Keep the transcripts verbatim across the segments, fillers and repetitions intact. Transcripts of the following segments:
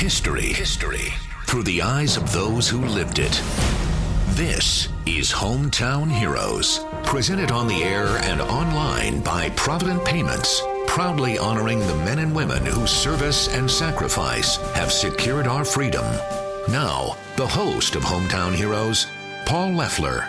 History. History. Through the eyes of those who lived it. This is Hometown Heroes. Presented on the air and online by Provident Payments. Proudly honoring the men and women whose service and sacrifice have secured our freedom. Now, the host of Hometown Heroes, Paul Leffler.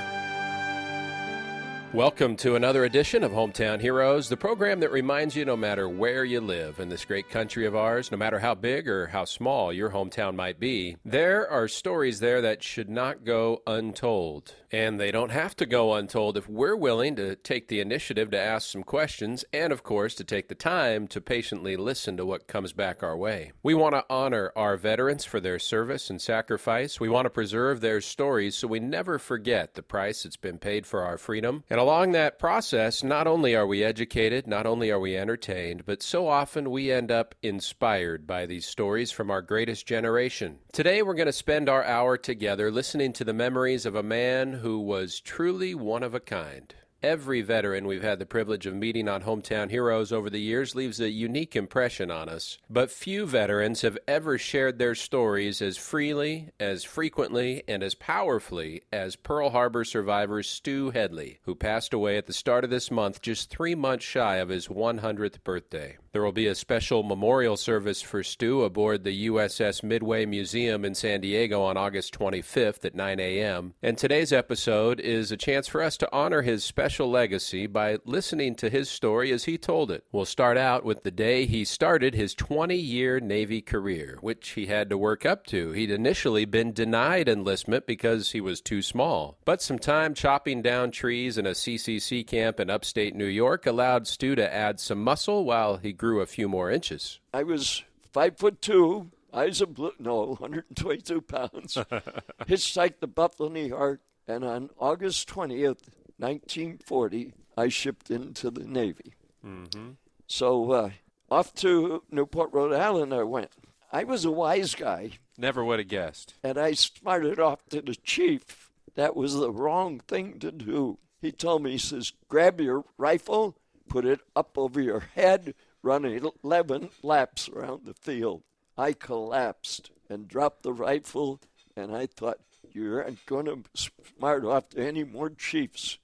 Welcome to another edition of Hometown Heroes, the program that reminds you no matter where you live in this great country of ours, no matter how big or how small your hometown might be, there are stories there that should not go untold. And they don't have to go untold if we're willing to take the initiative to ask some questions and, of course, to take the time to patiently listen to what comes back our way. We want to honor our veterans for their service and sacrifice. We want to preserve their stories so we never forget the price that's been paid for our freedom. And along that process, not only are we educated, not only are we entertained, but so often we end up inspired by these stories from our greatest generation. Today, we're going to spend our hour together listening to the memories of a man who was truly one of a kind. Every veteran we've had the privilege of meeting on Hometown Heroes over the years leaves a unique impression on us, but few veterans have ever shared their stories as freely, as frequently, and as powerfully as Pearl Harbor survivor Stu Headley, who passed away at the start of this month, just three months shy of his one hundredth birthday. There will be a special memorial service for Stu aboard the U S S Midway Museum in San Diego on August twenty-fifth at nine a.m., and today's episode is a chance for us to honor his special legacy by listening to his story as he told it. We'll start out with the day he started his twenty-year Navy career, which he had to work up to. He'd initially been denied enlistment because he was too small, but some time chopping down trees in a C C C camp in upstate New York allowed Stu to add some muscle while he grew a few more inches. I was five foot two, eyes of blue, no, one hundred twenty-two pounds, hitchhiked to Buffalo, New York, and on August twentieth, nineteen forty, I shipped into the Navy. Mm-hmm. So uh, off to Newport, Rhode Island I went. I was a wise guy. Never would have guessed. And I smarted off to the chief. That was the wrong thing to do. He told me, he says, grab your rifle, put it up over your head, run eleven laps around the field. I collapsed and dropped the rifle, and I thought, you aren't going to smart off to any more chiefs.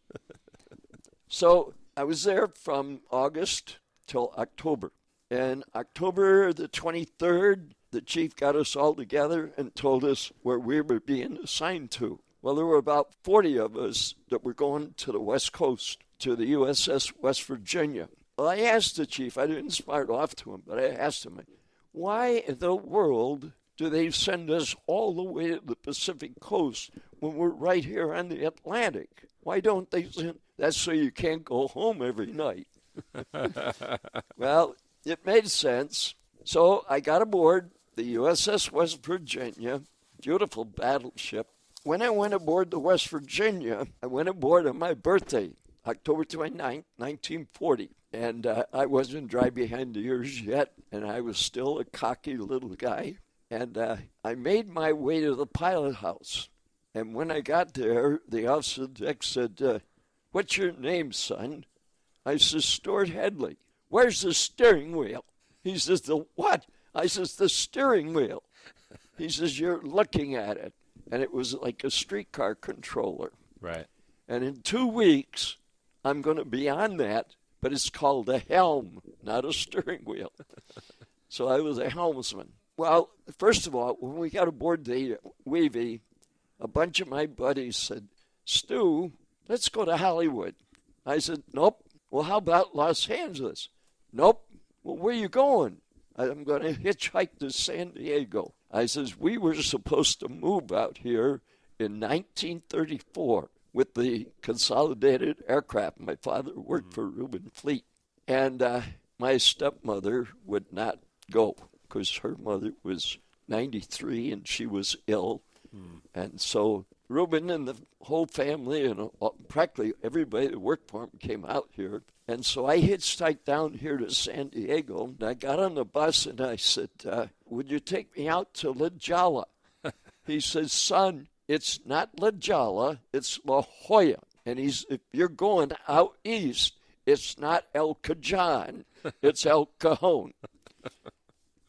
So I was there from August till October. And October the twenty-third, the chief got us all together and told us where we were being assigned to. Well, there were about forty of us that were going to the West Coast, to the U S S West Virginia. Well, I asked the chief, I didn't smart off to him, but I asked him, why in the world do they send us all the way to the Pacific coast when we're right here on the Atlantic? Why don't they send? That's so you can't go home every night. Well, it made sense. So I got aboard the U S S West Virginia, beautiful battleship. When I went aboard the West Virginia, I went aboard on my birthday, October twenty-ninth, nineteen forty. And uh, I wasn't dry behind the ears yet, and I was still a cocky little guy. And uh, I made my way to the pilot house. And when I got there, the officer deck said, uh, what's your name, son? I said, Stuart Headley. Where's the steering wheel? He says, the what? I says, the steering wheel. He says, you're looking at it. And it was like a streetcar controller. Right. And in two weeks, I'm going to be on that, but it's called a helm, not a steering wheel. So I was a helmsman. Well, first of all, when we got aboard the Weavy, a bunch of my buddies said, Stu, let's go to Hollywood. I said, nope. Well, how about Los Angeles? Nope. Well, where are you going? I'm going to hitchhike to San Diego. I says, we were supposed to move out here in nineteen thirty-four with the Consolidated Aircraft. My father worked for Reuben Fleet. And uh, my stepmother would not go because her mother was ninety-three and she was ill. Hmm. And so Reuben and the whole family and practically everybody that worked for him came out here. And so I hitchhiked down here to San Diego. And I got on the bus and I said, uh, would you take me out to La Jolla? He says, son, it's not La Jolla, it's La Jolla. And he's, if you're going out east, it's not El Cajon, it's El Cajon.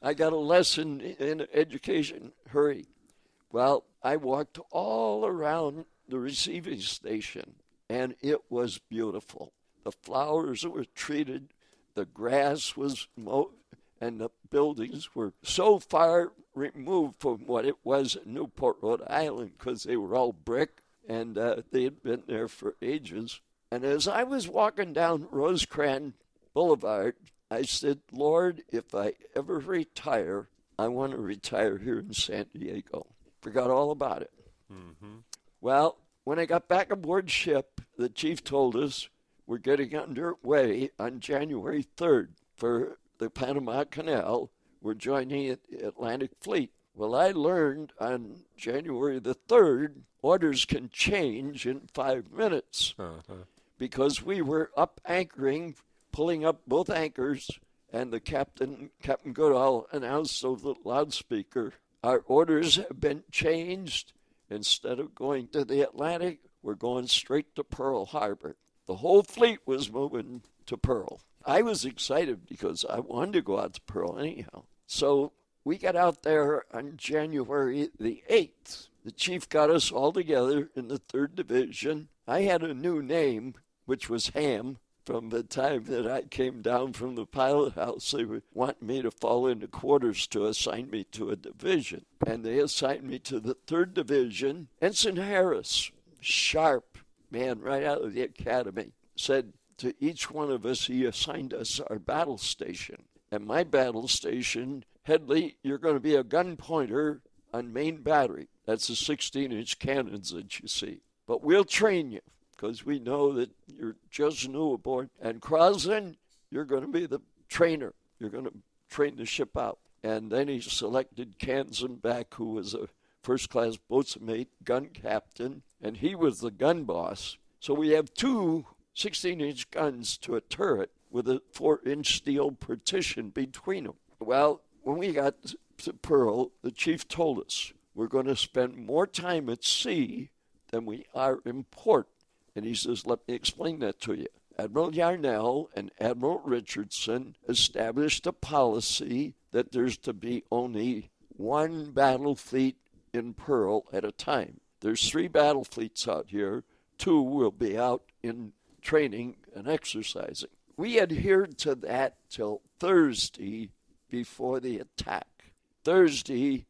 I got a lesson in education. Hurry. Well, I walked all around the receiving station, and it was beautiful. The flowers were treated, the grass was mowed, and the buildings were so far removed from what it was in Newport, Rhode Island, because they were all brick, and uh, they had been there for ages. And as I was walking down Rosecrans Boulevard, I said, Lord, if I ever retire, I want to retire here in San Diego. Forgot all about it. Mm-hmm. Well, when I got back aboard ship, the chief told us we're getting underway on January third for the Panama Canal. We're joining the Atlantic Fleet. Well, I learned on January the third, orders can change in five minutes uh-huh. because we were up anchoring, pulling up both anchors, and the captain, Captain Goodall, announced over the loudspeaker, our orders have been changed. Instead of going to the Atlantic, we're going straight to Pearl Harbor. The whole fleet was moving to Pearl. I was excited because I wanted to go out to Pearl anyhow. So we got out there on January the eighth. The chief got us all together in the third Division. I had a new name, which was Ham. From the time that I came down from the pilot house, they would want me to fall into quarters to assign me to a division. And they assigned me to the third Division. Ensign Harris, sharp man right out of the academy, said to each one of us, he assigned us our battle station. And my battle station, Headley, you're going to be a gun pointer on Main Battery. That's the sixteen-inch cannons that you see. But we'll train you, because we know that you're just new aboard. And Crosland, you're going to be the trainer. You're going to train the ship out. And then he selected Kanzenbeck, who was a first-class boatswain gun captain, and he was the gun boss. So we have two sixteen-inch guns to a turret with a four-inch steel partition between them. Well, when we got to Pearl, the chief told us, we're going to spend more time at sea than we are in port. And he says, let me explain that to you. Admiral Yarnell and Admiral Richardson established a policy that there's to be only one battle fleet in Pearl at a time. There's three battle fleets out here. Two will be out in training and exercising. We adhered to that till Thursday before the attack. Thursday,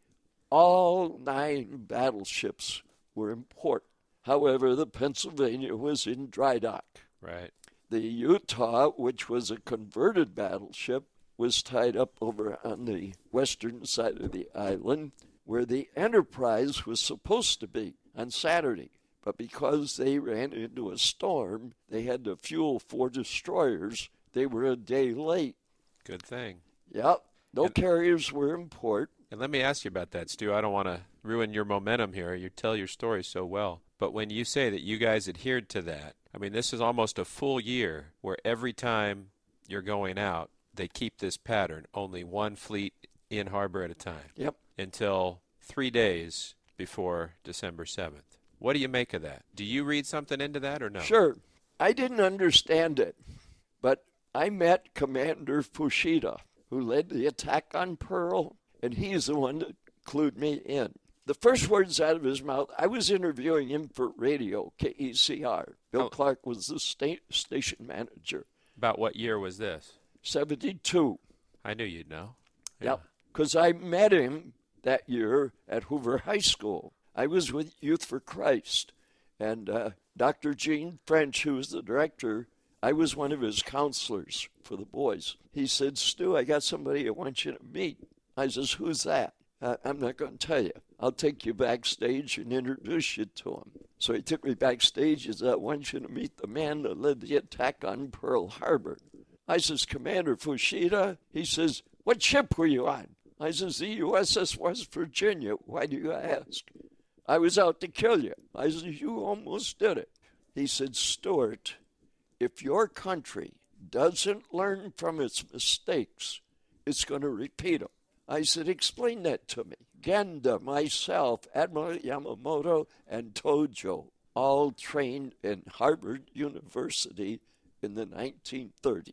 all nine battleships were in port. However, the Pennsylvania was in dry dock. Right. The Utah, which was a converted battleship, was tied up over on the western side of the island, where the Enterprise was supposed to be on Saturday. But because they ran into a storm, they had to fuel four destroyers. They were a day late. Good thing. Yep. No and, carriers were in port. And let me ask you about that, Stu. I don't want to ruin your momentum here. You tell your story so well. But when you say that you guys adhered to that, I mean, this is almost a full year where every time you're going out, they keep this pattern, only one fleet in harbor at a time. Yep. Until three days before December seventh. What do you make of that? Do you read something into that or no? Sure. I didn't understand it, but I met Commander Fushida, who led the attack on Pearl, and he's the one that clued me in. The first words out of his mouth, I was interviewing him for radio, K E C R. Bill oh. Clark was the sta- station manager. About what year was this? seventy-two. I knew you'd know. Yeah. Yep, because I met him that year at Hoover High School. I was with Youth for Christ, and uh, Doctor Gene French, who was the director, I was one of his counselors for the boys. He said, Stu, I got somebody I want you to meet. I says, who's that? Uh, I'm not going to tell you. I'll take you backstage and introduce you to him. So he took me backstage. He said, I want you to meet the man that led the attack on Pearl Harbor. I says, Commander Fushida? He says, what ship were you on? I says, the U S S West Virginia. Why do you ask? I was out to kill you. I said, you almost did it. He said, Stuart, if your country doesn't learn from its mistakes, it's going to repeat them. I said, explain that to me. Genda, myself, Admiral Yamamoto, and Tojo all trained in Harvard University in the nineteen thirties.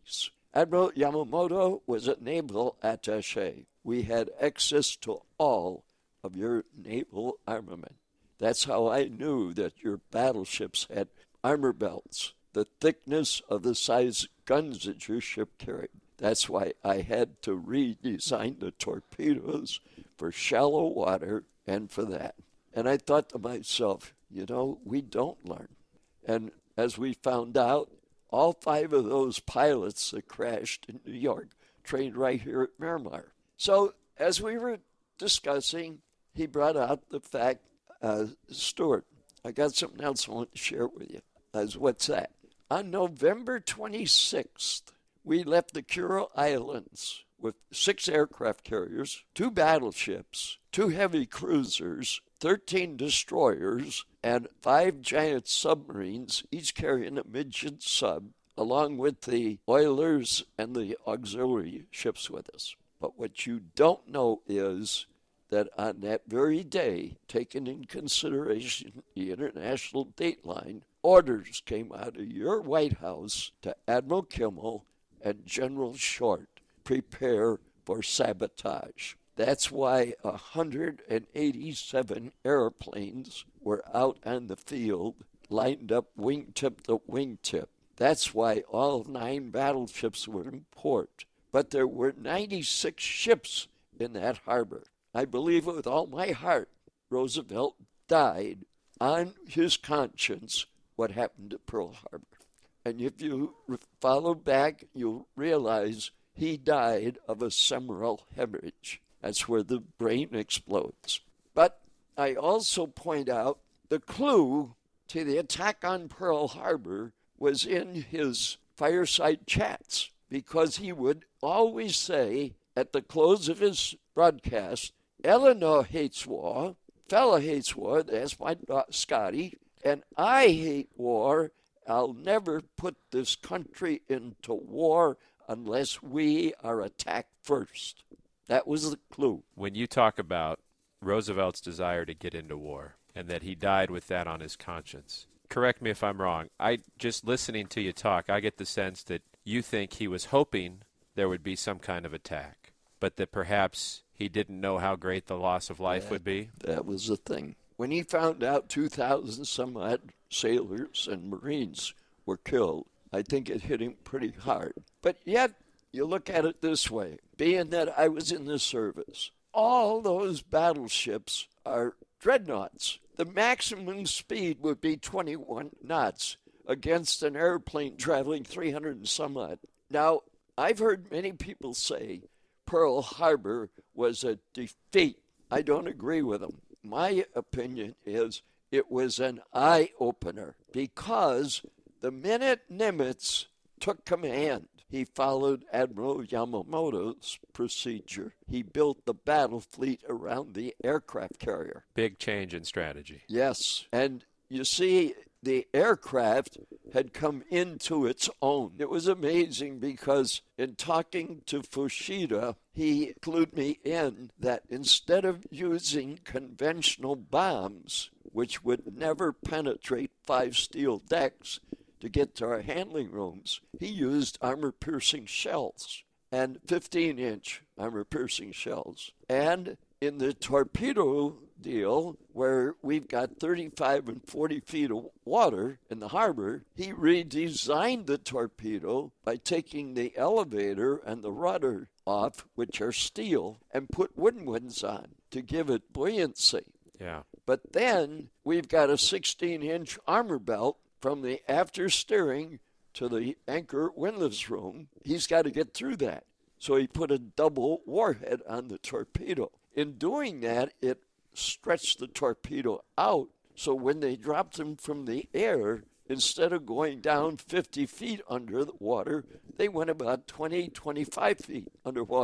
Admiral Yamamoto was a naval attaché. We had access to all of your naval armament. That's how I knew that your battleships had armor belts, the thickness of the size guns that your ship carried. That's why I had to redesign the torpedoes for shallow water and for that. And I thought to myself, you know, we don't learn. And as we found out, all five of those pilots that crashed in New York trained right here at Miramar. So as we were discussing, he brought out the fact, uh, Stuart, I got something else I want to share with you. As what's that? On November twenty-sixth, we left the Kuril Islands with six aircraft carriers, two battleships, two heavy cruisers, thirteen destroyers, and five giant submarines, each carrying a midget sub, along with the oilers and the auxiliary ships with us. But what you don't know is that on that very day, taking in consideration the international dateline, orders came out of your White House to Admiral Kimmel and General Short, prepare for sabotage. That's why one hundred eighty-seven airplanes were out on the field, lined up wingtip to wingtip. That's why all nine battleships were in port. But there were ninety-six ships in that harbor. I believe with all my heart, Roosevelt died on his conscience what happened to Pearl Harbor. And if you follow back, you'll realize he died of a cerebral hemorrhage. That's where the brain explodes. But I also point out the clue to the attack on Pearl Harbor was in his fireside chats, because he would always say at the close of his broadcast, Eleanor hates war, fella hates war, that's my Scotty, and I hate war. I'll never put this country into war unless we are attacked first. That was the clue. When you talk about Roosevelt's desire to get into war and that he died with that on his conscience, correct me if I'm wrong. I just listening to you talk, I get the sense that you think he was hoping there would be some kind of attack, but that perhaps he didn't know how great the loss of life that, would be. That was the thing. When he found out two thousand some odd sailors and Marines were killed, I think it hit him pretty hard. But yet, you look at it this way, being that I was in the service, all those battleships are dreadnoughts. The maximum speed would be twenty-one knots against an airplane traveling three hundred and some odd. Now, I've heard many people say Pearl Harbor was a defeat. I don't agree with them. My opinion is it was an eye-opener, because the minute Nimitz took command, he followed Admiral Yamamoto's procedure. He built the battle fleet around the aircraft carrier. Big change in strategy. Yes, and you see, the aircraft had come into its own. It was amazing because in talking to Fushida, he clued me in that instead of using conventional bombs, which would never penetrate five steel decks to get to our handling rooms, he used armor-piercing shells, and fifteen-inch armor-piercing shells. And in the torpedo deal, where we've got thirty-five and forty feet of water in the harbor, he redesigned the torpedo by taking the elevator and the rudder off, which are steel, and put wooden ones on to give it buoyancy. Yeah. But then we've got a sixteen-inch armor belt from the after steering to the anchor windlass room. He's got to get through that. So he put a double warhead on the torpedo. In doing that, it stretched the torpedo out, so when they dropped them from the air, instead of going down fifty feet under the water, they went about twenty, twenty-five feet underwater.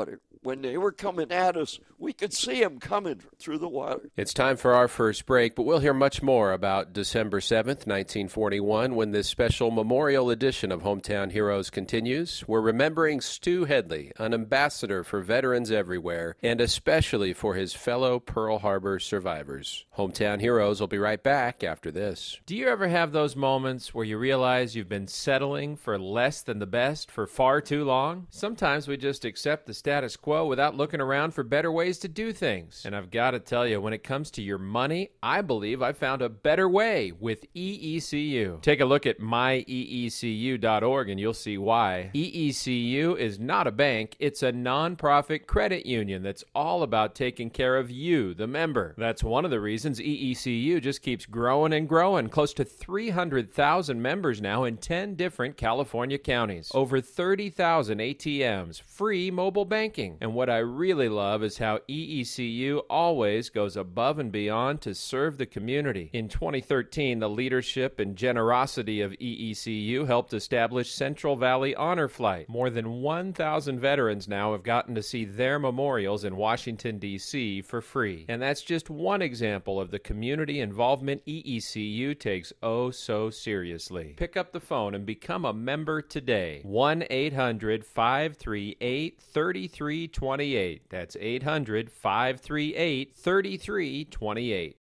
when they were coming at us, we could see them coming through the water. It's time for our first break, but we'll hear much more about December seventh, nineteen forty-one, when this special memorial edition of Hometown Heroes continues. We're remembering Stu Headley, an ambassador for veterans everywhere, and especially for his fellow Pearl Harbor survivors. Hometown Heroes will be right back after this. Do you ever have those moments where you realize you've been settling for less than the best for far too long? Sometimes we just accept the status quo without looking around for better ways to do things. And I've got to tell you, when it comes to your money, I believe I found a better way with E E C U. Take a look at my E E C U dot org and you'll see why. E E C U is not a bank, it's a nonprofit credit union that's all about taking care of you, the member. That's one of the reasons E E C U just keeps growing and growing. Close to three hundred thousand members now in ten different California counties. Over thirty thousand A T Ms, free mobile banking. And what I really love is how E E C U always goes above and beyond to serve the community. In twenty thirteen, the leadership and generosity of E E C U helped establish Central Valley Honor Flight. More than one thousand veterans now have gotten to see their memorials in Washington, D C for free. And that's just one example of the community involvement E E C U takes oh so seriously. Pick up the phone and become a member today. one eight hundred five three eight three three two eight. That's eight hundred five three eight three three two eight.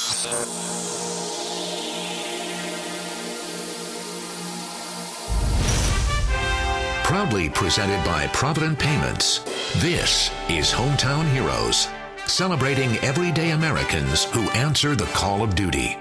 Proudly presented by Provident Payments, this is Hometown Heroes, celebrating everyday Americans who answer the call of duty.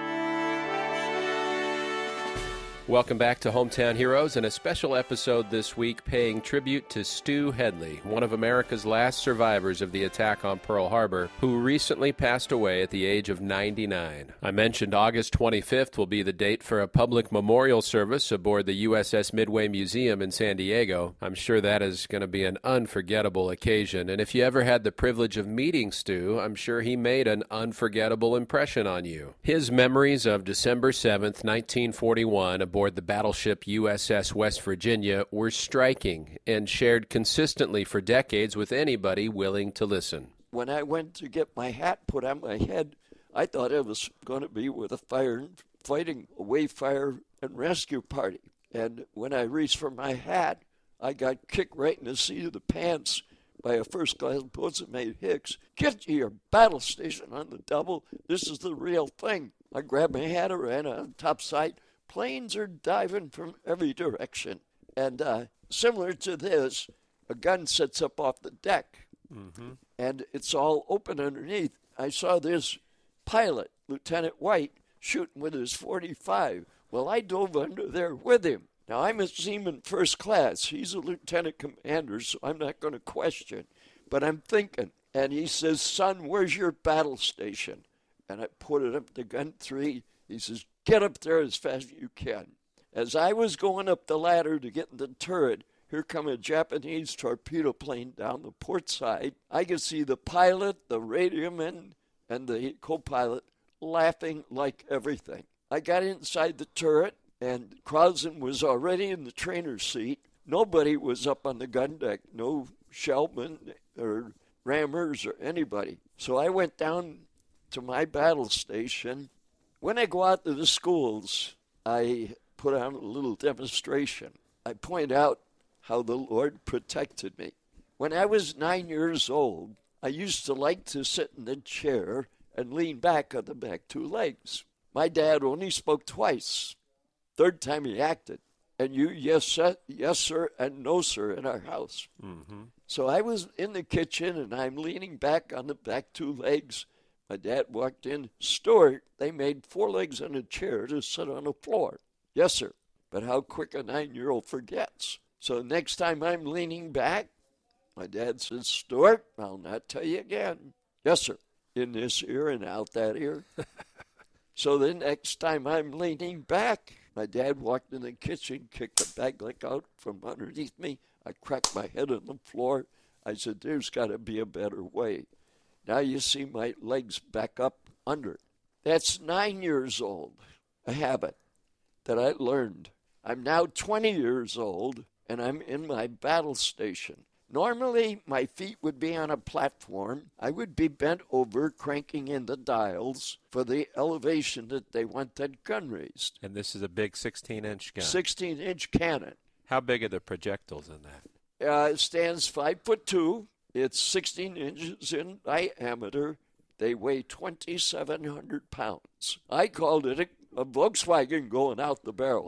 Welcome back to Hometown Heroes, and a special episode this week paying tribute to Stu Headley, one of America's last survivors of the attack on Pearl Harbor, who recently passed away at the age of ninety-nine. I mentioned August twenty-fifth will be the date for a public memorial service aboard the U S S Midway Museum in San Diego. I'm sure that is going to be an unforgettable occasion, and if you ever had the privilege of meeting Stu, I'm sure he made an unforgettable impression on you. His memories of December seventh, nineteen forty-one, aboard the battleship U S S West Virginia were striking and shared consistently for decades with anybody willing to listen. When I went to get my hat put on my head, I thought I was going to be with a fire fighting a wave fire and rescue party. And when I reached for my hat, I got kicked right in the seat of the pants by a first-class boatswain Hicks. Get to your battle station on the double. This is the real thing. I grabbed my hat and ran on top side. Planes are diving from every direction. And uh, similar to this, a gun sets up off the deck, mm-hmm. and it's all open underneath. I saw this pilot, Lieutenant White, shooting with his forty-five. Well, I dove under there with him. Now, I'm a seaman first class. He's a lieutenant commander, so I'm not going to question. But I'm thinking. And he says, son, where's your battle station? And I put it up to gun three. He says, get up there as fast as you can. As I was going up the ladder to get in the turret, here come a Japanese torpedo plane down the port side. I could see the pilot, the radioman, and the co-pilot laughing like everything. I got inside the turret, and Crowson was already in the trainer's seat. Nobody was up on the gun deck, no shellmen or rammers or anybody. So I went down to my battle station. When I go out to the schools, I put on a little demonstration. I point out how the Lord protected me. When I was nine years old, I used to like to sit in the chair and lean back on the back two legs. My dad only spoke twice. Third time he acted. And you, yes, sir, yes, sir, and no, sir, in our house. Mm-hmm. So I was in the kitchen, and I'm leaning back on the back two legs. My dad walked in. Stuart, they made four legs on a chair to sit on the floor. Yes, sir. But how quick a nine-year-old forgets. So next time I'm leaning back, my dad says, Stuart, I'll not tell you again. Yes, sir. In this ear and out that ear. So the next time I'm leaning back, my dad walked in the kitchen, kicked the bag leg out from underneath me. I cracked my head on the floor. I said, there's got to be a better way. Now you see my legs back up under. That's nine years old, a habit that I learned. I'm now twenty years old, and I'm in my battle station. Normally, my feet would be on a platform. I would be bent over, cranking in the dials for the elevation that they want that gun raised. And this is a big sixteen-inch gun. sixteen-inch cannon. How big are the projectiles in that? Uh, it stands five foot two. It's sixteen inches in diameter. They weigh twenty-seven hundred pounds. I called it a, a Volkswagen going out the barrel.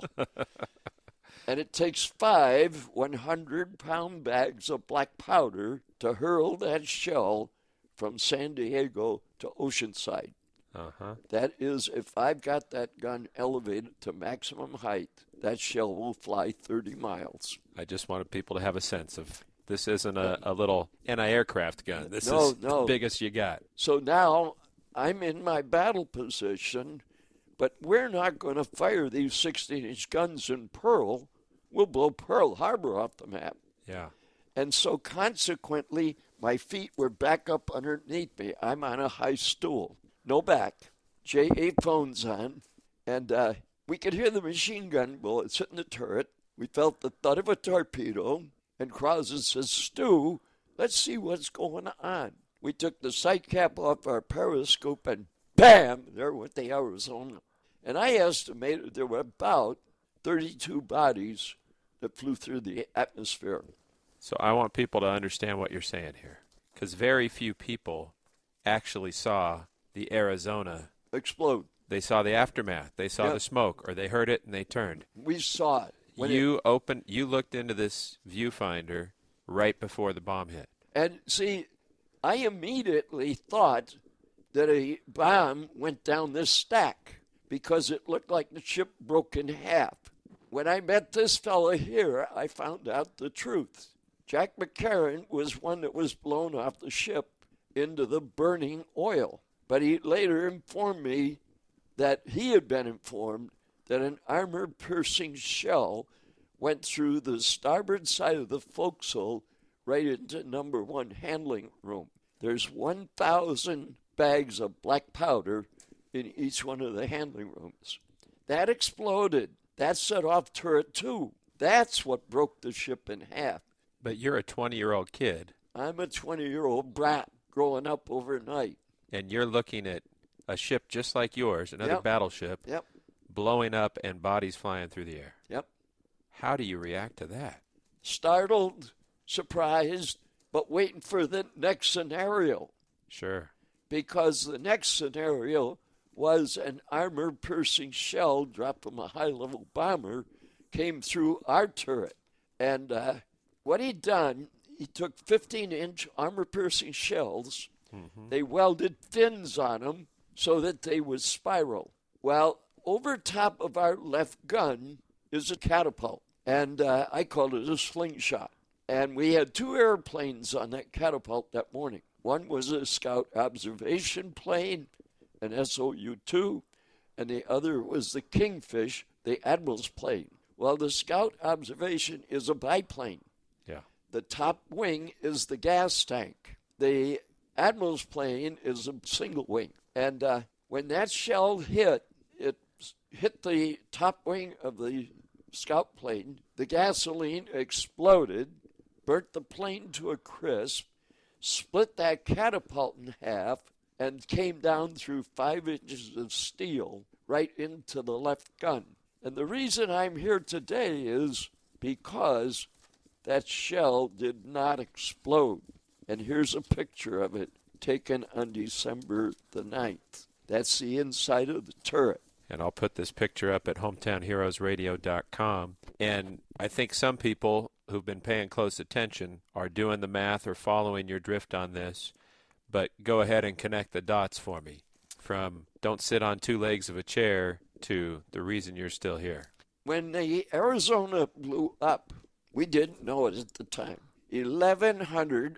And it takes five hundred-pound bags of black powder to hurl that shell from San Diego to Oceanside. Uh-huh. That is, if I've got that gun elevated to maximum height, that shell will fly thirty miles. I just wanted people to have a sense of this isn't a, a little anti-aircraft gun. This no, is no. the biggest you got. So now I'm in my battle position, but we're not going to fire these sixteen-inch guns in Pearl. We'll blow Pearl Harbor off the map. Yeah. And so consequently, my feet were back up underneath me. I'm on a high stool. No back. J A phone's on. And uh, we could hear the machine gun bullets hitting the turret. We felt the thud of a torpedo. And Krause says, Stu, let's see what's going on. We took the sight cap off our periscope and bam, there went the Arizona. And I estimated there were about thirty-two bodies that flew through the atmosphere. So I want people to understand what you're saying here, because very few people actually saw the Arizona explode. They saw the aftermath. They saw Yep. the smoke, or they heard it and they turned. We saw it. When you it, opened, you looked into this viewfinder right before the bomb hit. And see, I immediately thought that a bomb went down this stack because it looked like the ship broke in half. When I met this fellow here, I found out the truth. Jack McCarran was one that was blown off the ship into the burning oil. But he later informed me that he had been informed that an armor-piercing shell went through the starboard side of the forecastle right into number one handling room. There's one thousand bags of black powder in each one of the handling rooms. That exploded. That set off turret two. That's what broke the ship in half. But you're a twenty-year-old kid. I'm a twenty-year-old brat growing up overnight. And you're looking at a ship just like yours, another Yep. battleship, Yep, blowing up and bodies flying through the air. yep. How do you react to that? Startled, surprised, but waiting for the next scenario. Sure. Because the next scenario was an armor-piercing shell dropped from a high-level bomber came through our turret. And uh, what he'd done, he took fifteen-inch armor-piercing shells. Mm-hmm. They welded fins on them so that they would spiral. Well, over top of our left gun is a catapult, and uh, I called it a slingshot. And we had two airplanes on that catapult that morning. One was a scout observation plane, an S O U two, and the other was the Kingfish, the Admiral's plane. Well, the scout observation is a biplane. Yeah. The top wing is the gas tank. The Admiral's plane is a single wing. And uh, when that shell hit, it hit the top wing of the scout plane. The gasoline exploded, burnt the plane to a crisp, split that catapult in half, and came down through five inches of steel right into the left gun. And the reason I'm here today is because that shell did not explode. And here's a picture of it taken on December the ninth. That's the inside of the turret. And I'll put this picture up at hometown heroes radio dot com. And I think some people who've been paying close attention are doing the math or following your drift on this. But go ahead and connect the dots for me. From don't sit on two legs of a chair to the reason you're still here. When the Arizona blew up, we didn't know it at the time. eleven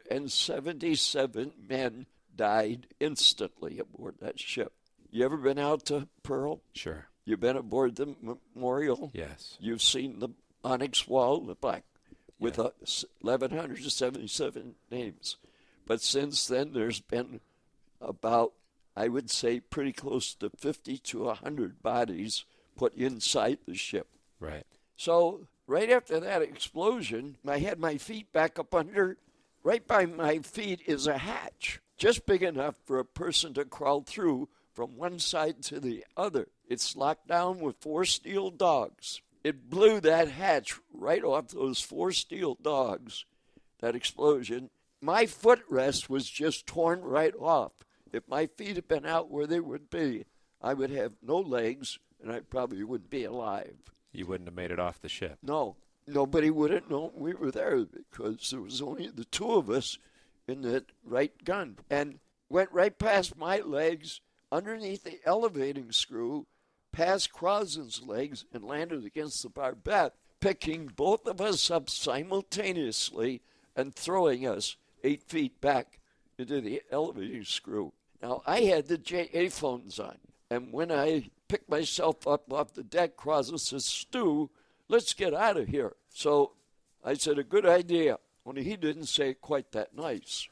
seventy-seven men died instantly aboard that ship. You ever been out to Pearl? Sure. You've been aboard the memorial? Yes. You've seen the onyx wall, the black, with Yeah. eleven seventy-seven names. But since then, there's been about, I would say, pretty close to fifty to one hundred bodies put inside the ship. Right. So right after that explosion, I had my feet back up under right by my feet is a hatch, just big enough for a person to crawl through from one side to the other. It's locked down with four steel dogs. It blew that hatch right off those four steel dogs, that explosion. My footrest was just torn right off. If my feet had been out where they would be, I would have no legs, and I probably wouldn't be alive. You wouldn't have made it off the ship. No. Nobody would have known we were there because there was only the two of us in the right gun. And went right past my legs, underneath the elevating screw, past Crosland's legs, and landed against the barbette, picking both of us up simultaneously and throwing us eight feet back into the elevating screw. Now, I had the J A phones on, and when I picked myself up off the deck, Crosland says, Stu, let's get out of here. So I said, a good idea. Only he didn't say it quite that nice.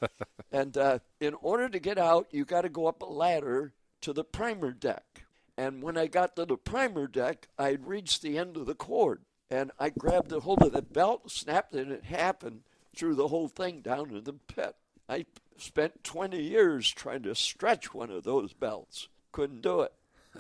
And uh, in order to get out, you got to go up a ladder to the primer deck. And when I got to the primer deck, I had reached the end of the cord. And I grabbed a hold of the belt, snapped it in half, and threw the whole thing down in the pit. I spent twenty years trying to stretch one of those belts. Couldn't do it.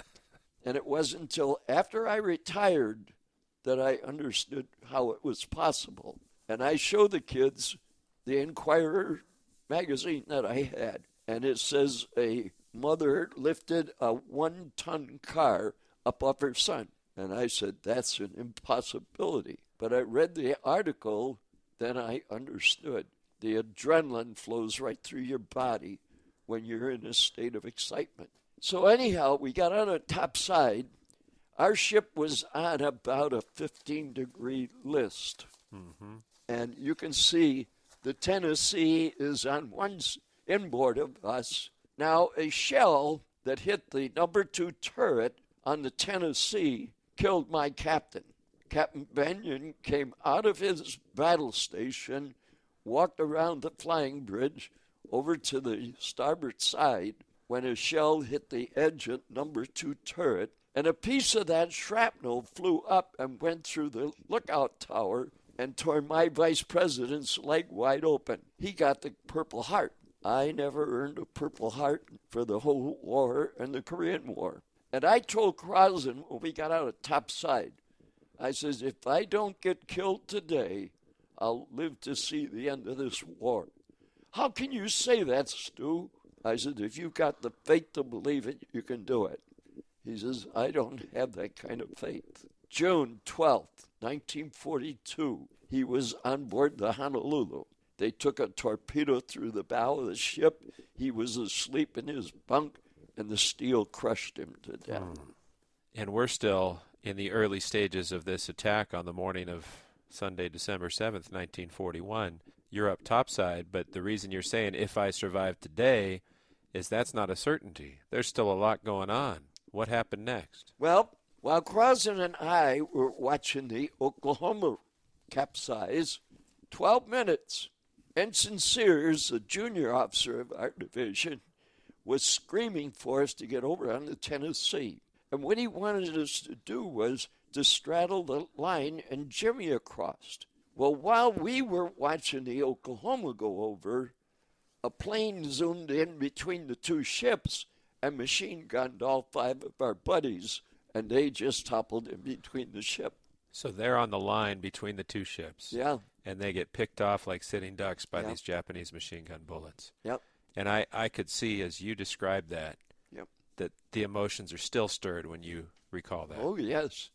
And it wasn't until after I retired that I understood how it was possible. And I showed the kids the Inquirer magazine that I had. And it says a mother lifted a one-ton car up off her son. And I said, that's an impossibility. But I read the article, then I understood. The adrenaline flows right through your body when you're in a state of excitement. So anyhow, we got on a top side. Our ship was on about a fifteen-degree list. Mm-hmm. And you can see the Tennessee is on one inboard of us. Now, a shell that hit the number two turret on the Tennessee killed my captain. Captain Benyon came out of his battle station, walked around the flying bridge over to the starboard side when a shell hit the edge of number two turret, and a piece of that shrapnel flew up and went through the lookout tower and tore my vice president's leg wide open. He got the Purple Heart. I never earned a Purple Heart for the whole war and the Korean War. And I told Crosland when we got out of topside, I says, if I don't get killed today, I'll live to see the end of this war. How can you say that, Stu? I said, if you've got the faith to believe it, you can do it. He says, I don't have that kind of faith. June twelfth, nineteen forty-two, he was on board the Honolulu. They took a torpedo through the bow of the ship. He was asleep in his bunk, and the steel crushed him to death. Mm. And we're still in the early stages of this attack on the morning of Sunday, December seventh, nineteen forty-one. You're up topside, but the reason you're saying, if I survive today, is that's not a certainty. There's still a lot going on. What happened next? Well, while Crosland and I were watching the Oklahoma capsize, twelve minutes, Ensign Sears, the junior officer of our division, was screaming for us to get over on the Tennessee. And what he wanted us to do was to straddle the line and jimmy across. Well, while we were watching the Oklahoma go over, a plane zoomed in between the two ships and machine gunned all five of our buddies, and they just toppled in between the ship. So they're on the line between the two ships. Yeah. And they get picked off like sitting ducks by yep. these Japanese machine gun bullets. Yep. And I, I could see, as you described that, yep. that the emotions are still stirred when you recall that. Oh, yes.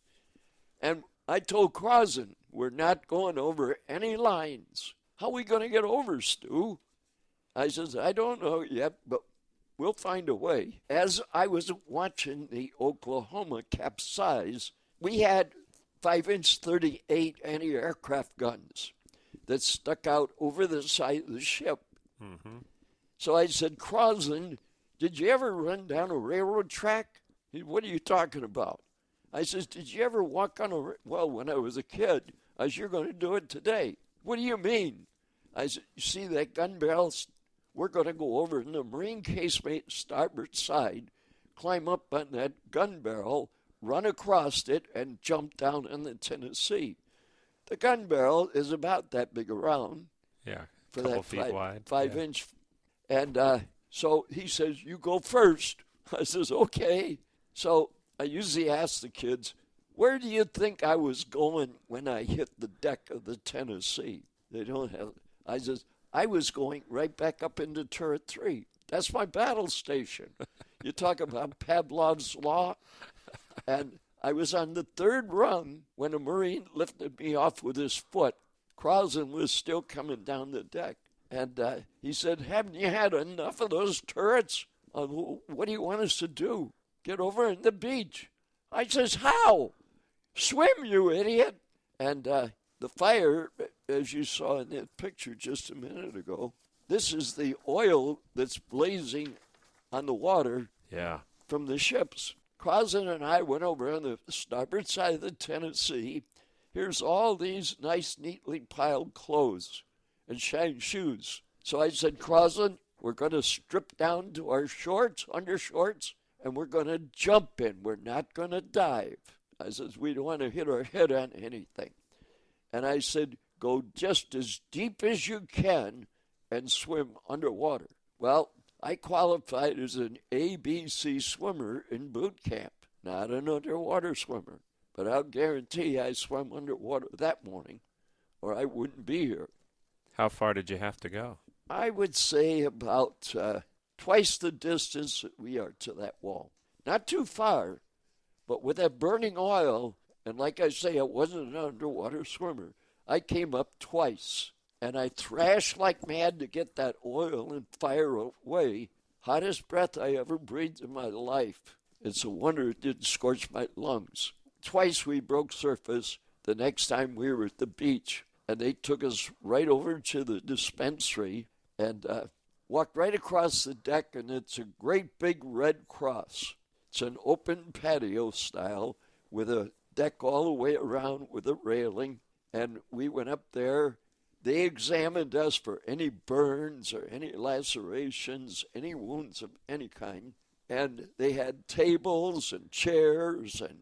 And I told Crosland, we're not going over any lines. How are we going to get over, Stu? I says, I don't know yet, but we'll find a way. As I was watching the Oklahoma capsize, we had five-inch thirty-eight anti-aircraft guns that stuck out over the side of the ship. Mm-hmm. So I said, Crosland, did you ever run down a railroad track? He said, what are you talking about? I says, did you ever walk on a, well, when I was a kid, I said, you're going to do it today. What do you mean? I said, you see that gun barrel? We're going to go over in the Marine casemate starboard side, climb up on that gun barrel, run across it, and jump down in the Tennessee. The gun barrel is about that big around. Yeah. for Couple that feet five, wide. five yeah. inch. And uh, so he says, you go first. I says, okay. So I usually ask the kids, where do you think I was going when I hit the deck of the Tennessee? They don't have, I says, I was going right back up into turret three. That's my battle station. You talk about Pavlov's Law. And I was on the third rung when a Marine lifted me off with his foot. Crossan was still coming down the deck. And uh, he said, haven't you had enough of those turrets? Uh, what do you want us to do? Get over on the beach. I says, how? Swim, you idiot. And uh, the fire, as you saw in that picture just a minute ago, this is the oil that's blazing on the water Yeah. from the ships. Crossan and I went over on the starboard side of the Tennessee. Here's all these nice, neatly piled clothes and shiny shoes. So I said, Crossan, we're going to strip down to our shorts, undershorts, and we're going to jump in. We're not going to dive. I said, we don't want to hit our head on anything. And I said, go just as deep as you can and swim underwater. Well, I qualified as an A B C swimmer in boot camp, not an underwater swimmer. But I'll guarantee I swam underwater that morning, or I wouldn't be here. How far did you have to go? I would say about uh, twice the distance that we are to that wall. Not too far, but with that burning oil, and like I say, I wasn't an underwater swimmer. I came up twice, and I thrashed like mad to get that oil and fire away. Hottest breath I ever breathed in my life. It's a wonder it didn't scorch my lungs. Twice we broke surface. The next time we were at the beach, and they took us right over to the dispensary and uh, walked right across the deck, and it's a great big red cross. It's an open patio style with a deck all the way around with a railing, and we went up there. They examined us for any burns or any lacerations, any wounds of any kind, and they had tables and chairs and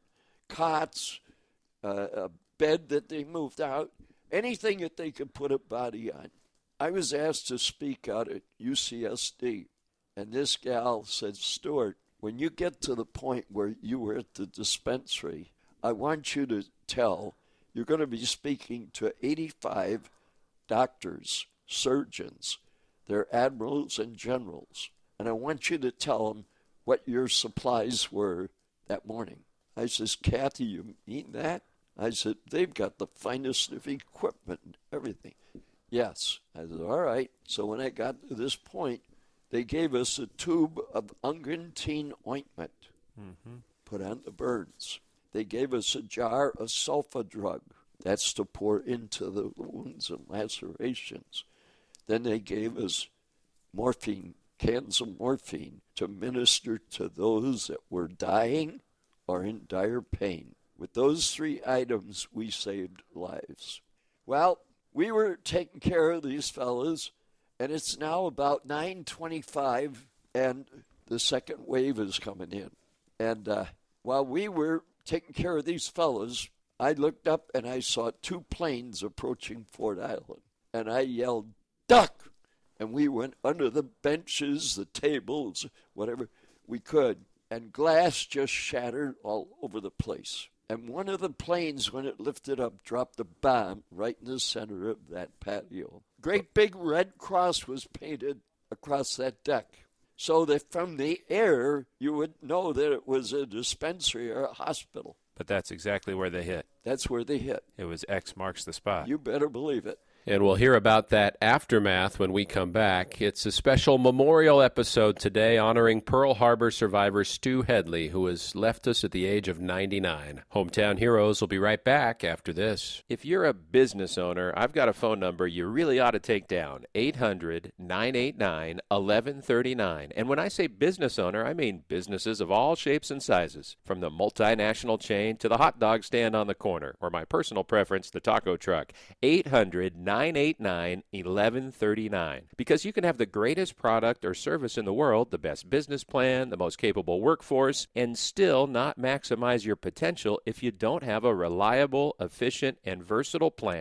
cots, uh, a bed that they moved out, anything that they could put a body on. I was asked to speak out at U C S D, and this gal said, Stuart, when you get to the point where you were at the dispensary, I want you to tell, you're going to be speaking to eighty-five doctors, surgeons, they're admirals and generals, and I want you to tell them what your supplies were that morning. I says, Kathy, you mean that? I said, they've got the finest of equipment and everything. Yes. I said, all right. So when I got to this point, they gave us a tube of unguentine ointment, mm-hmm. put on the burns. They gave us a jar of sulfa drug. That's to pour into the wounds and lacerations. Then they gave us morphine, cans of morphine, to minister to those that were dying or in dire pain. With those three items, we saved lives. Well, we were taking care of these fellas, and it's now about nine twenty-five, and the second wave is coming in. And uh, while we were taking care of these fellas, I looked up and I saw two planes approaching Ford Island. And I yelled, duck! And we went under the benches, the tables, whatever we could. And glass just shattered all over the place. And one of the planes, when it lifted up, dropped a bomb right in the center of that patio. Great big red cross was painted across that deck, so that from the air, you would know that it was a dispensary or a hospital. But that's exactly where they hit. That's where they hit. It was X marks the spot. You better believe it. And we'll hear about that aftermath when we come back. It's a special memorial episode today honoring Pearl Harbor survivor Stu Headley, who has left us at the age of ninety-nine. Hometown Heroes will be right back after this. If you're a business owner, I've got a phone number you really ought to take down, eight hundred, nine eight nine, eleven thirty-nine. And when I say business owner, I mean businesses of all shapes and sizes, from the multinational chain to the hot dog stand on the corner, or my personal preference, the taco truck. eight hundred, nine eight nine, eleven thirty-nine. Because you can have the greatest product or service in the world, the best business plan, the most capable workforce, and still not maximize your potential if you don't have a reliable, efficient, and versatile plan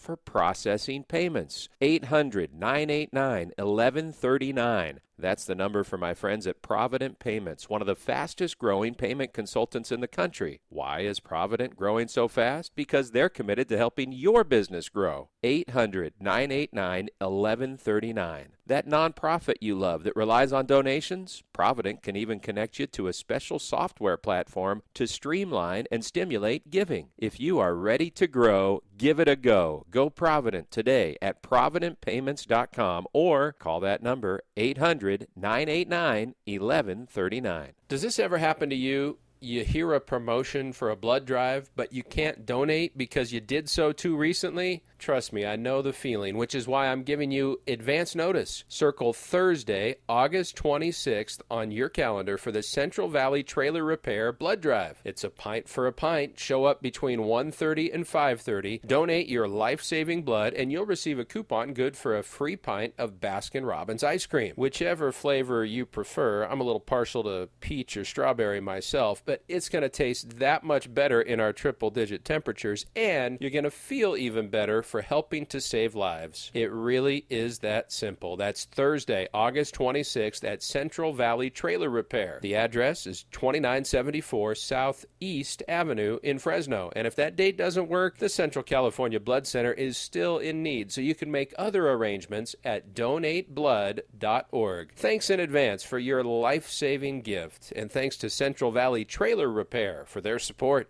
for processing payments. eight hundred, nine eight nine, one one three nine. That's the number for my friends at Provident Payments, one of the fastest growing payment consultants in the country. Why is Provident growing so fast? Because they're committed to helping your business grow. eight hundred, nine eight nine, one one three nine. That nonprofit you love that relies on donations? Provident can even connect you to a special software platform to streamline and stimulate giving. If you are ready to grow, give it a go. Go Provident today at provident payments dot com or call that number eight hundred, nine eight nine, one one three nine. Does this ever happen to you? You hear a promotion for a blood drive, but you can't donate because you did so too recently? Trust me, I know the feeling, which is why I'm giving you advance notice. Circle Thursday, August twenty-sixth on your calendar for the Central Valley Trailer Repair Blood Drive. It's a pint for a pint. Show up between one thirty and five thirty. Donate your life-saving blood, and you'll receive a coupon good for a free pint of Baskin-Robbins ice cream. Whichever flavor you prefer. I'm a little partial to peach or strawberry myself, but it's going to taste that much better in our triple-digit temperatures, and you're going to feel even better for helping to save lives. It really is that simple. That's Thursday, August twenty-sixth at Central Valley Trailer Repair. The address is twenty-nine seventy-four Southeast Avenue in Fresno. And if that date doesn't work, the Central California Blood Center is still in need, so you can make other arrangements at donate blood dot org. Thanks in advance for your life-saving gift, and thanks to Central Valley Trailer Repair for their support.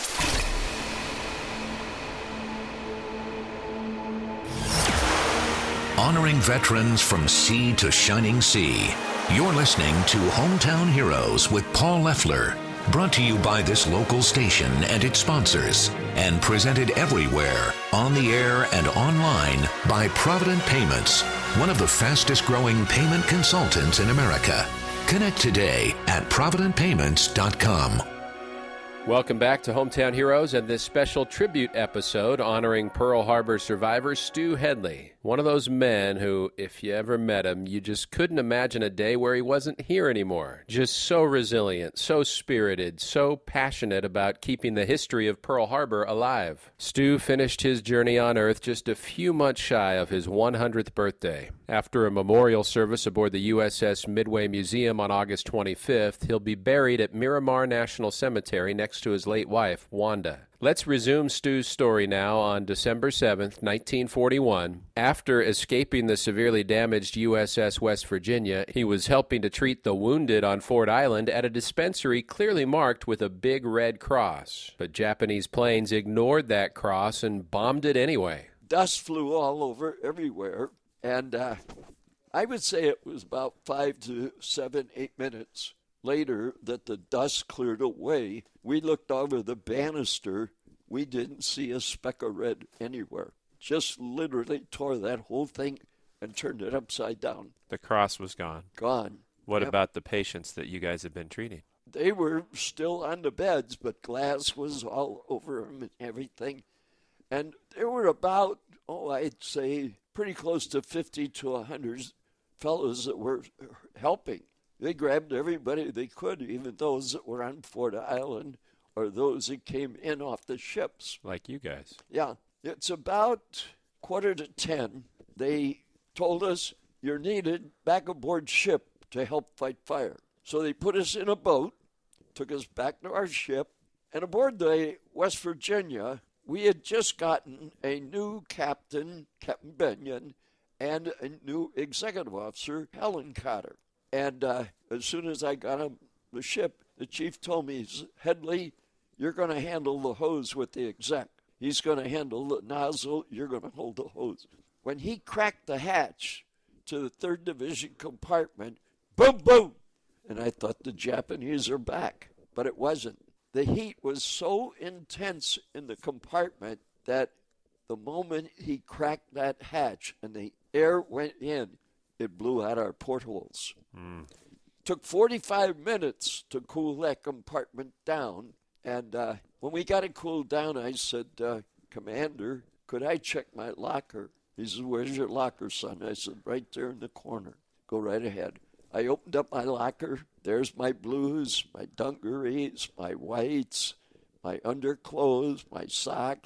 Honoring veterans from sea to shining sea. You're listening to Hometown Heroes with Paul Leffler. Brought to you by this local station and its sponsors. And presented everywhere, on the air and online, by Provident Payments, one of the fastest growing payment consultants in America. Connect today at provident payments dot com. Welcome back to Hometown Heroes and this special tribute episode honoring Pearl Harbor survivor Stu Headley. One of those men who, if you ever met him, you just couldn't imagine a day where he wasn't here anymore. Just so resilient, so spirited, so passionate about keeping the history of Pearl Harbor alive. Stu finished his journey on Earth just a few months shy of his one hundredth birthday. After a memorial service aboard the U S S Midway Museum on August twenty-fifth, he'll be buried at Miramar National Cemetery next to his late wife, Wanda. Let's resume Stu's story now on December seventh, nineteen forty-one. After escaping the severely damaged U S S West Virginia, he was helping to treat the wounded on Ford Island at a dispensary clearly marked with a big red cross. But Japanese planes ignored that cross and bombed it anyway. Dust flew all over everywhere, and uh, I would say it was about five to seven, eight minutes later that the dust cleared away. We looked over the banister. We didn't see a speck of red anywhere. Just literally tore that whole thing and turned it upside down. The cross was gone. Gone. What Yep. about the patients that you guys have been treating? They were still on the beds, but glass was all over them and everything. And there were about, oh, I'd say pretty close to fifty to one hundred fellows that were helping. They grabbed everybody they could, even those that were on Ford Island or those that came in off the ships. Like you guys. Yeah, it's about quarter to ten. They told us you're needed back aboard ship to help fight fire. So they put us in a boat, took us back to our ship, and aboard the West Virginia, we had just gotten a new captain, Captain Benyon, and a new executive officer, Helen Cotter. And uh, as soon as I got on the ship, the chief told me, Headley, you're going to handle the hose with the exec. He's going to handle the nozzle. You're going to hold the hose. When he cracked the hatch to the third Division compartment, boom, boom. And I thought the Japanese are back, but it wasn't. The heat was so intense in the compartment that the moment he cracked that hatch and the air went in, it blew out our portholes. Mm. Took forty-five minutes to cool that compartment down. And uh, when we got it cooled down, I said, uh, Commander, could I check my locker? He said, where's your locker, son? I said, right there in the corner. Go right ahead. I opened up my locker. There's my blues, my dungarees, my whites, my underclothes, my socks.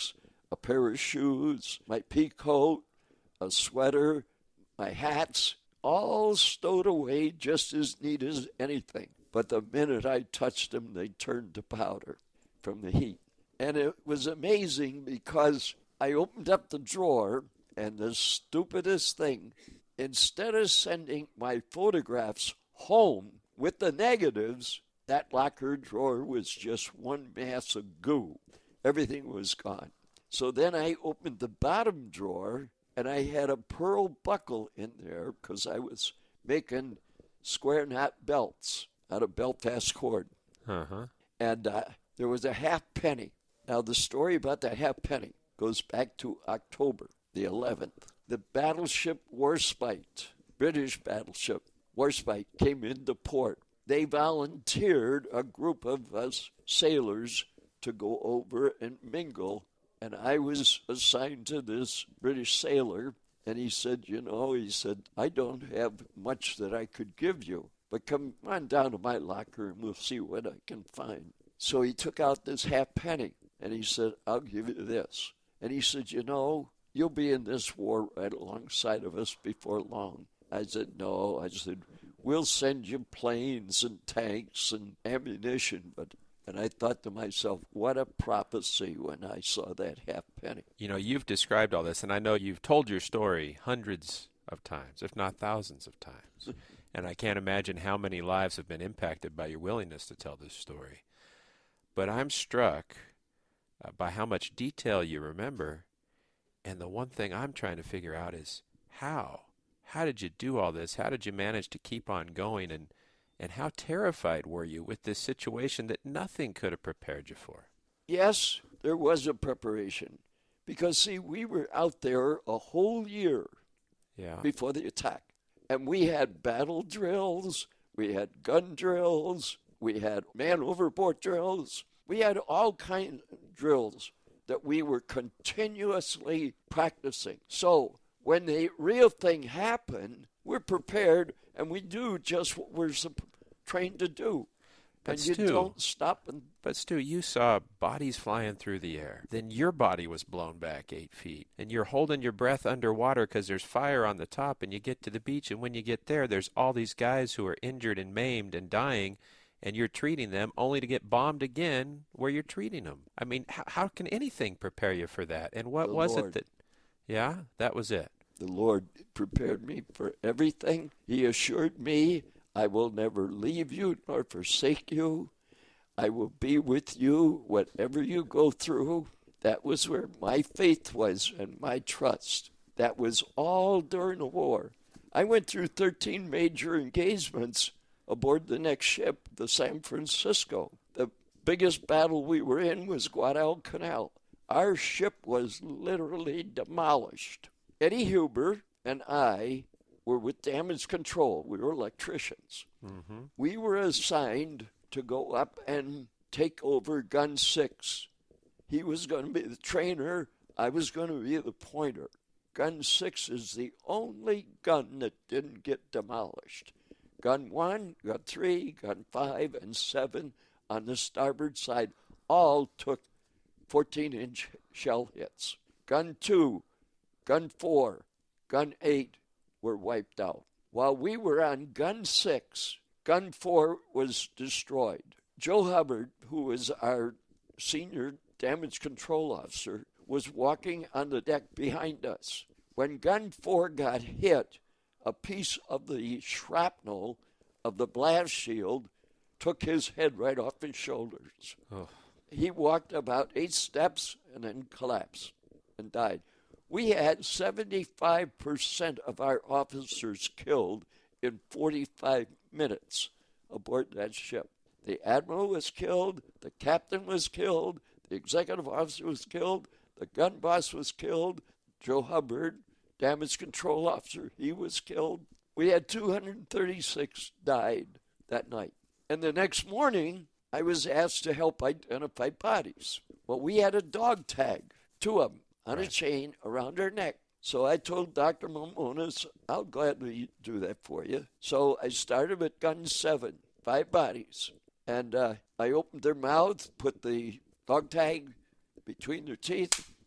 a pair of shoes, my pea coat, a sweater, my hats, all stowed away just as neat as anything. But the minute I touched them, they turned to powder from the heat. And it was amazing because I opened up the drawer, and the stupidest thing, instead of sending my photographs home with the negatives, that locker drawer was just one mass of goo. Everything was gone. So then I opened the bottom drawer, and I had a pearl buckle in there because I was making square knot belts out of Belfast cord. Uh-huh. And uh, there was a half penny. Now, the story about that half penny goes back to October the eleventh. The battleship Warspite, British battleship Warspite, came into port. They volunteered a group of us sailors to go over and mingle. And I was assigned to this British sailor. And he said, you know, he said, I don't have much that I could give you, but come on down to my locker and we'll see what I can find. So he took out this half penny and he said, I'll give you this. And he said, you know, you'll be in this war right alongside of us before long. I said, no. I said, we'll send you planes and tanks and ammunition. But and I thought to myself, what a prophecy when I saw that half penny. You know, you've described all this, and I know you've told your story hundreds of times, if not thousands of times. And I can't imagine how many lives have been impacted by your willingness to tell this story. But I'm struck uh, by how much detail you remember. And the one thing I'm trying to figure out is how? How did you do all this? How did you manage to keep on going? And, and how terrified were you with this situation that nothing could have prepared you for? Yes, there was a preparation. Because, see, we were out there a whole year yeah. before the attack. And we had battle drills, we had gun drills, we had man overboard drills. We had all kinds of drills that we were continuously practicing. So when the real thing happened, we're prepared and we do just what we're trained to do. But and you Stu, don't stop. And but Stu, you saw bodies flying through the air. Then your body was blown back eight feet. And you're holding your breath underwater because there's fire on the top, and you get to the beach, and when you get there, there's all these guys who are injured and maimed and dying, and you're treating them only to get bombed again where you're treating them. I mean, how, how can anything prepare you for that? And what The was Lord. it that, yeah, that was it. The Lord prepared me for everything. He assured me, I will never leave you nor forsake you. I will be with you whatever you go through. That was where my faith was and my trust. That was all during the war. I went through thirteen major engagements aboard the next ship, the San Francisco. The biggest battle we were in was Guadalcanal. Our ship was literally demolished. Eddie Huber and I were with damage control. We were electricians. Mm-hmm. We were assigned to go up and take over Gun six. He was going to be the trainer. I was going to be the pointer. Gun six is the only gun that didn't get demolished. Gun one, Gun three, Gun five, and seven on the starboard side all took fourteen-inch shell hits. Gun two, Gun four, Gun eight were wiped out. While we were on Gun six, Gun four was destroyed. Joe Hubbard, who was our senior damage control officer, was walking on the deck behind us. When Gun four got hit, a piece of the shrapnel of the blast shield took his head right off his shoulders. Oh. He walked about eight steps and then collapsed and died. We had seventy-five percent of our officers killed in forty-five minutes aboard that ship. The admiral was killed, the captain was killed, the executive officer was killed, the gun boss was killed, Joe Hubbard, damage control officer, he was killed. We had two hundred thirty-six died that night. And the next morning, I was asked to help identify bodies. Well, we had a dog tag, two of them, on a chain around her neck. So I told Doctor Momonis, I'll gladly do that for you. So I started with Gun seven, five bodies. And uh, I opened their mouth, put the dog tag between their teeth,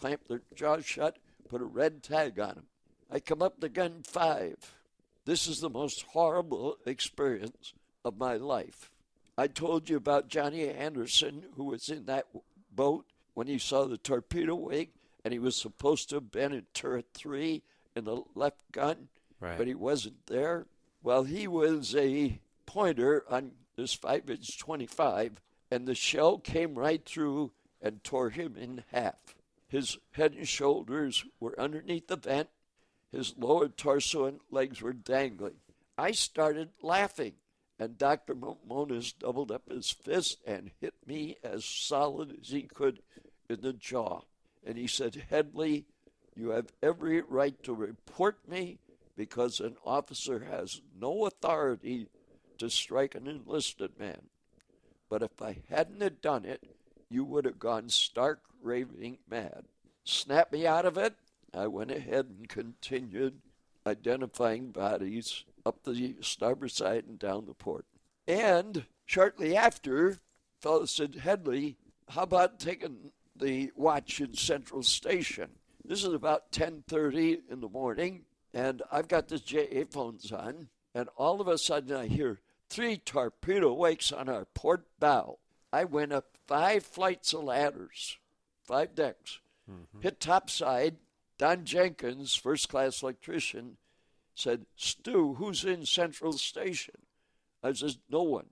clamp their jaws shut, put a red tag on them. I come up to gun five. This is the most horrible experience of my life. I told you about Johnny Anderson, who was in that boat when he saw the torpedo wake, and he was supposed to have been in turret three in the left gun, right. but he wasn't there. Well, he was a pointer on this five inch twenty-five, and the shell came right through and tore him in half. His head and shoulders were underneath the vent. His lower torso and legs were dangling. I started laughing, and Doctor Monas doubled up his fist and hit me as solid as he could in the jaw. And he said, Headley, you have every right to report me because an officer has no authority to strike an enlisted man. But if I hadn't have done it, you would have gone stark raving mad. Snap me out of it. I went ahead and continued identifying bodies up the starboard side and down the port. And shortly after, fellow said, Headley, how about taking the watch in Central Station? This is about ten thirty in the morning, and I've got the J A phones on, and all of a sudden I hear three torpedo wakes on our port bow. I went up five flights of ladders, five decks, mm-hmm. hit topside. Don Jenkins, first-class electrician, said, Stu, who's in Central Station? I said, no one.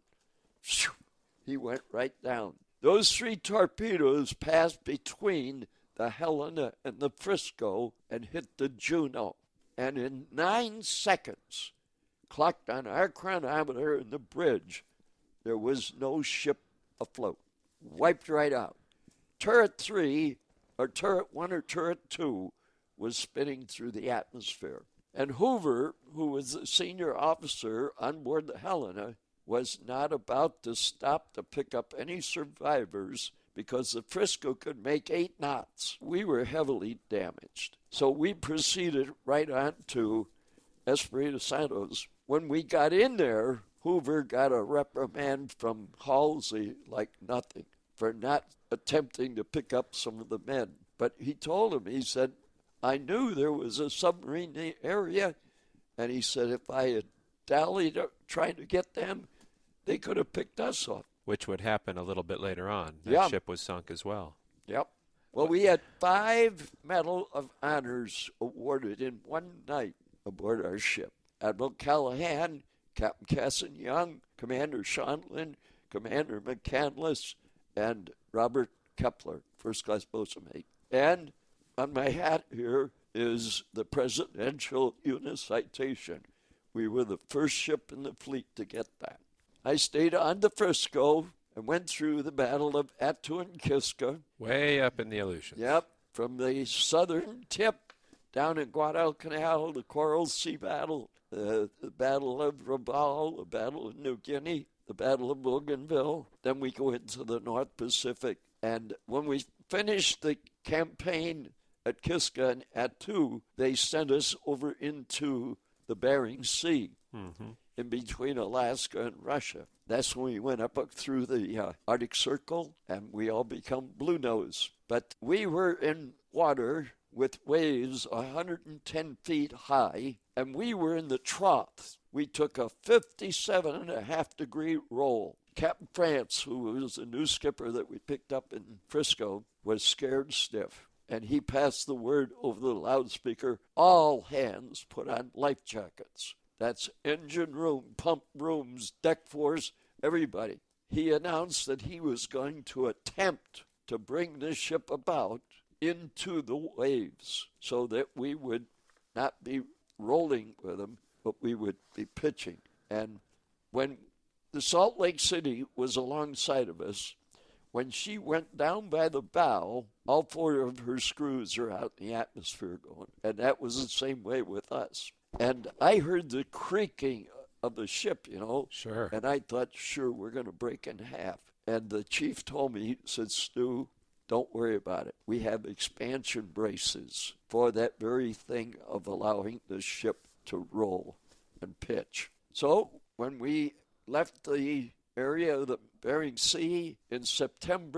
He went right down. Those three torpedoes passed between the Helena and the Frisco and hit the Juno. And in nine seconds, clocked on our chronometer in the bridge, there was no ship afloat. Wiped right out. Turret three, or turret one or turret two, was spinning through the atmosphere. And Hoover, who was the senior officer on board the Helena, was not about to stop to pick up any survivors because the Frisco could make eight knots. We were heavily damaged. So we proceeded right on to Espiritu Santos. When we got in there, Hoover got a reprimand from Halsey like nothing for not attempting to pick up some of the men. But he told him, he said, I knew there was a submarine in the area, and he said if I had dallied trying to get them, they could have picked us up. Which would happen a little bit later on. That yeah. ship was sunk as well. Yep. Well, we had five Medal of Honors awarded in one night aboard our ship. Admiral Callahan, Captain Casson Young, Commander Shonlin, Commander McCandless, and Robert Kepler, first-class boatswain mate. And on my hat here is the Presidential Unit Citation. We were the first ship in the fleet to get that. I stayed on the Frisco and went through the Battle of Attu and Kiska. Way up in the Aleutians. Yep, from the southern tip down in Guadalcanal, the Coral Sea Battle, uh, the Battle of Rabaul, the Battle of New Guinea, the Battle of Bougainville. Then we go into the North Pacific. And when we finished the campaign at Kiska and Attu, they sent us over into the Bering Sea, mm-hmm. in between Alaska and Russia. That's when we went up, up through the uh, Arctic Circle, and we all become blue nose. But we were in water with waves one hundred ten feet high, and we were in the trough. We took a fifty-seven and a half degree roll. Captain France, who was the new skipper that we picked up in Frisco, was scared stiff. And he passed the word over the loudspeaker, all hands put on life jackets. That's engine room, pump rooms, deck force, everybody. He announced that he was going to attempt to bring this ship about into the waves so that we would not be rolling with them, but we would be pitching. And when the Salt Lake City was alongside of us, when she went down by the bow, all four of her screws are out in the atmosphere going. And that was the same way with us. And I heard the creaking of the ship, you know. Sure. And I thought, sure, we're going to break in half. And the chief told me, he said, Stu, don't worry about it. We have expansion braces for that very thing of allowing the ship to roll and pitch. So when we left the area of the Bering Sea in September,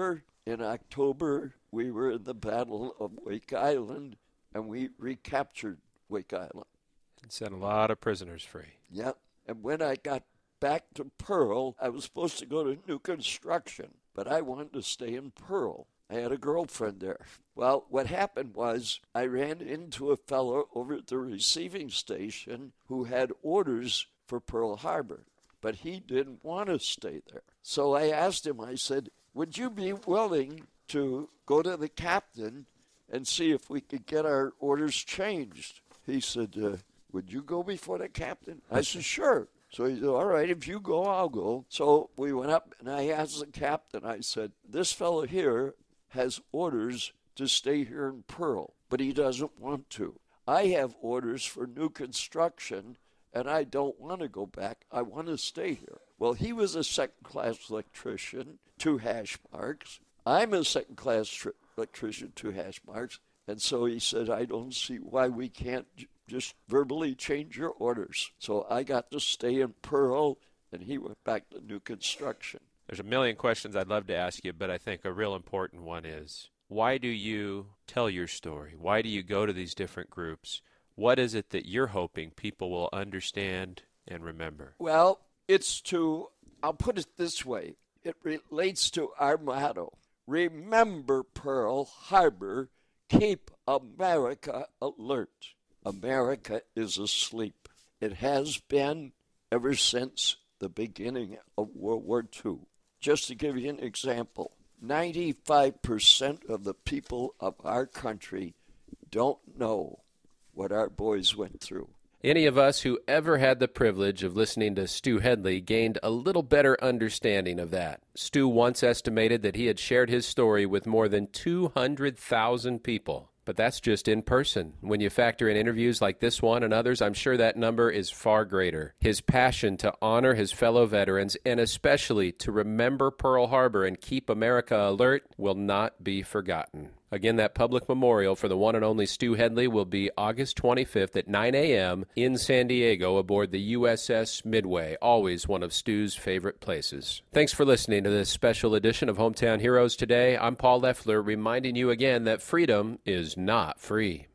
In October, we were in the Battle of Wake Island, and we recaptured Wake Island. And set a lot of prisoners free. Yep. And when I got back to Pearl, I was supposed to go to new construction, but I wanted to stay in Pearl. I had a girlfriend there. Well, what happened was I ran into a fellow over at the receiving station who had orders for Pearl Harbor, but he didn't want to stay there. So I asked him, I said, would you be willing to go to the captain and see if we could get our orders changed? He said, uh, would you go before the captain? I said, sure. So he said, all right, if you go, I'll go. So we went up, and I asked the captain, I said, this fellow here has orders to stay here in Pearl, but he doesn't want to. I have orders for new construction, and I don't want to go back. I want to stay here. Well, he was a second-class electrician, two hash marks. I'm a second-class tr- electrician, two hash marks. And so he said, I don't see why we can't j- just verbally change your orders. So I got to stay in Pearl, and he went back to new construction. There's a million questions I'd love to ask you, but I think a real important one is, why do you tell your story? Why do you go to these different groups? What is it that you're hoping people will understand and remember? Well, it's to, I'll put it this way, it relates to our motto. Remember Pearl Harbor, keep America alert. America is asleep. It has been ever since the beginning of World War Two. Just to give you an example, ninety-five percent of the people of our country don't know what our boys went through. Any of us who ever had the privilege of listening to Stu Headley gained a little better understanding of that. Stu once estimated that he had shared his story with more than two hundred thousand people. But that's just in person. When you factor in interviews like this one and others, I'm sure that number is far greater. His passion to honor his fellow veterans, and especially to remember Pearl Harbor and keep America alert, will not be forgotten. Again, that public memorial for the one and only Stu Headley will be August twenty-fifth at nine a.m. in San Diego aboard the U S S Midway, always one of Stu's favorite places. Thanks for listening to this special edition of Hometown Heroes today. I'm Paul Leffler, reminding you again that freedom is not free.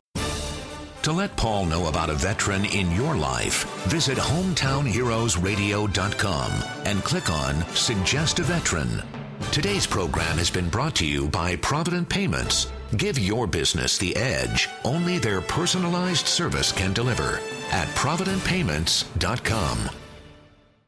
To let Paul know about a veteran in your life, visit hometown heroes radio dot com and click on Suggest a Veteran. Today's program has been brought to you by Provident Payments. Give your business the edge only their personalized service can deliver at provident payments dot com.